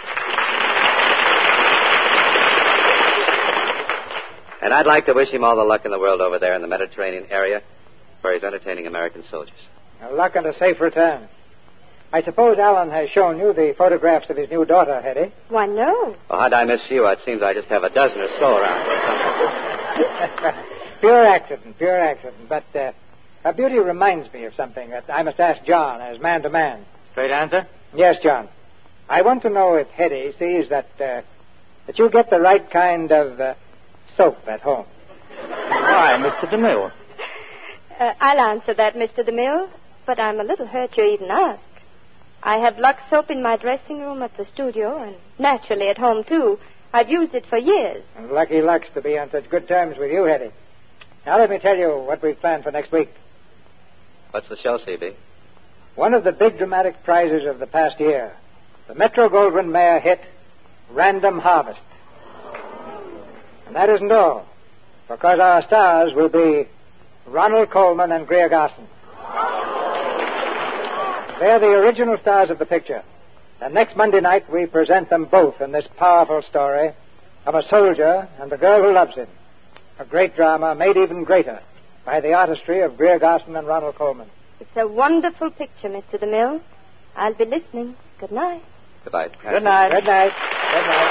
And I'd like to wish him all the luck in the world over there in the Mediterranean area where he's entertaining American soldiers. Now, luck and a safe return. I suppose Alan has shown you the photographs of his new daughter, Hedy. Why, no. Well, how'd I miss you? It seems I just have a dozen or so around. Pure accident, pure accident. But uh, her beauty reminds me of something that I must ask John as man to man. Straight answer? Yes, John. I want to know if Hedy sees that uh, that you get the right kind of uh, soap at home. Why, Mister DeMille? Uh, I'll answer that, Mister DeMille, but I'm a little hurt you even asked. I have Lux soap in my dressing room at the studio, and naturally at home, too. I've used it for years. And lucky Lux to be on such good terms with you, Hedy. Now let me tell you what we've planned for next week. What's the show, C B? One of the big dramatic prizes of the past year. The Metro-Goldwyn-Mayer hit, Random Harvest. And that isn't all, because our stars will be Ronald Colman and Greer Garson. They're the original stars of the picture. And next Monday night, we present them both in this powerful story of a soldier and the girl who loves him. A great drama made even greater by the artistry of Greer Garson and Ronald Colman. It's a wonderful picture, Mister DeMille. I'll be listening. Good night. Goodbye. Good night. Good night. Good night.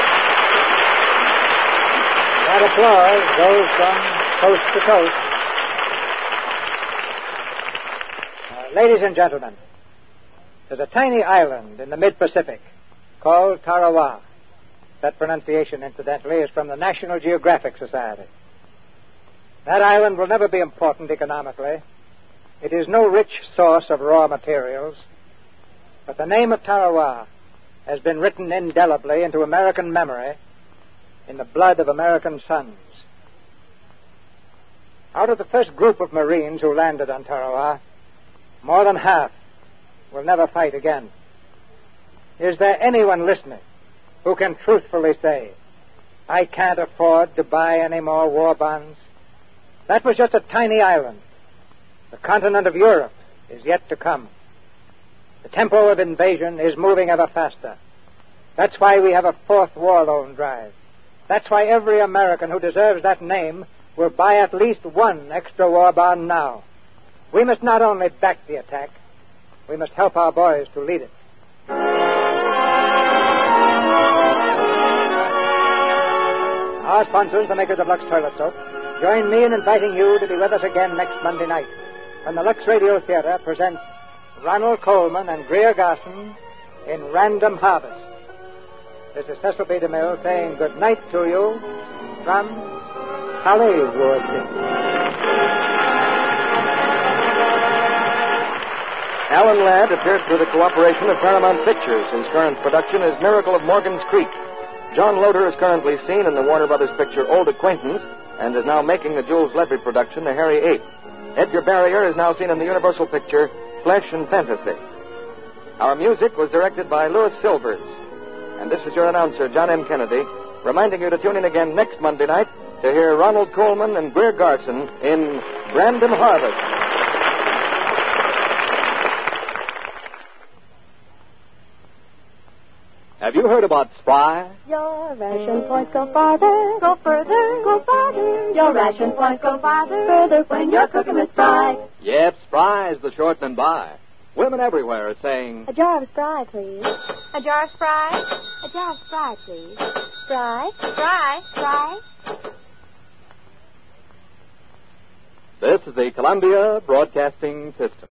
That applause goes from coast to coast. Uh, ladies and gentlemen, there's a tiny island in the mid-Pacific called Tarawa. That pronunciation, incidentally, is from the National Geographic Society. That island will never be important economically. It is no rich source of raw materials. But the name of Tarawa has been written indelibly into American memory in the blood of American sons. Out of the first group of Marines who landed on Tarawa, more than half will never fight again. Is there anyone listening who can truthfully say, I can't afford to buy any more war bonds? That was just a tiny island. The continent of Europe is yet to come. The tempo of invasion is moving ever faster. That's why we have a fourth war loan drive. That's why every American who deserves that name will buy at least one extra war bond now. We must not only back the attack, we must help our boys to lead it. Our sponsors, the makers of Lux Toilet Soap, join me in inviting you to be with us again next Monday night when the Lux Radio Theater presents Ronald Colman and Greer Garson in Random Harvest. This is Cecil B. DeMille saying good night to you from Hollywood. Alan Ladd appeared through the cooperation of Paramount Pictures, whose current production is Miracle of Morgan's Creek. John Loder is currently seen in the Warner Brothers picture Old Acquaintance and is now making the Jules Levy production, The Hairy Ape. Edgar Barrier is now seen in the Universal picture Flesh and Fantasy. Our music was directed by Louis Silvers. And this is your announcer, John M. Kennedy, reminding you to tune in again next Monday night to hear Ronald Colman and Greer Garson in Random Harvest. Have you heard about Spry? Your ration points go farther, go further, go farther. Your ration points go farther, further when you're cooking with Spry. Yep, Spry is the short and by. Women everywhere are saying, a jar of Spry, please. A jar of Spry? A jar of Spry, please. Spry, Spry, Spry. This is the Columbia Broadcasting System.